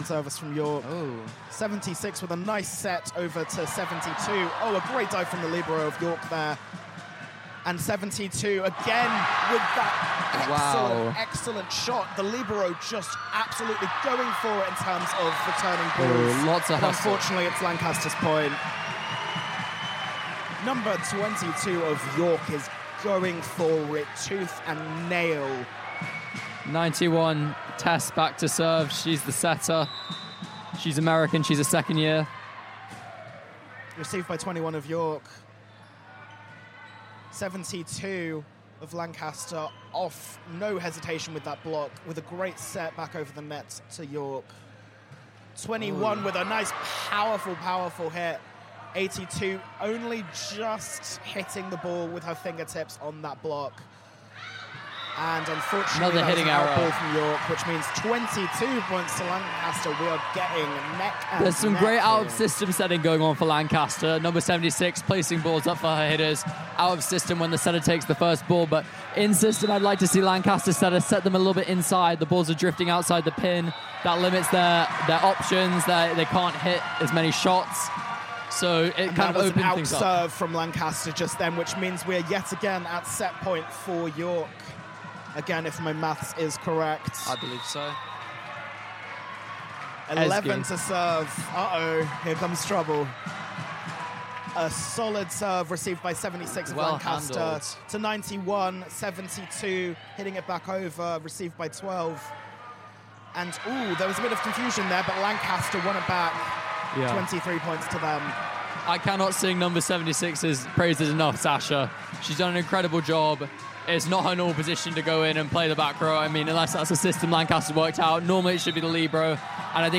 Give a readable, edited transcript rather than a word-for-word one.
service from York. Oh. 76 with a nice set over to 72. Oh, a great dive from the libero of York there. And 72 again with that excellent shot. The libero just absolutely going for it in terms of returning balls. Lots of but hustle. unfortunately, it's Lancaster's point. Number 22 of York is going for it tooth and nail. 91, Tess back to serve. She's the setter. She's American. She's a second year. Received by 21 of York. 72 of Lancaster off, no hesitation with that block, with a great set back over the net to York. 21 with a nice, powerful hit. 82 only just hitting the ball with her fingertips on that block. And unfortunately, Another hitting that was an out error. ball from York, which means 22 points to Lancaster. We are getting neck and There's some neck great out of here. system setting going on for Lancaster. Number 76 placing balls up for her hitters. Out of system when the setter takes the first ball, but in system I'd like to see Lancaster setter set them a little bit inside. The balls are drifting outside the pin. That limits their options. They can't hit as many shots. So it And kind that of was an opens out things up. serve from Lancaster just then, which means we're yet again at set point for York. Again, if my maths is correct. I believe so. 11 Esgee. to serve. Uh-oh, here comes trouble. A solid serve received by 76 of Well Lancaster handled. to 91, 72, hitting it back over, received by 12. And, ooh, there was a bit of confusion there, but Lancaster won it back. Yeah. 23 points to them. I cannot sing number 76's praises enough, Sasha. She's done an incredible job. It's not her normal position to go in and play the back row. I mean, unless that's a system Lancaster worked out. Normally it should be the libero. And I think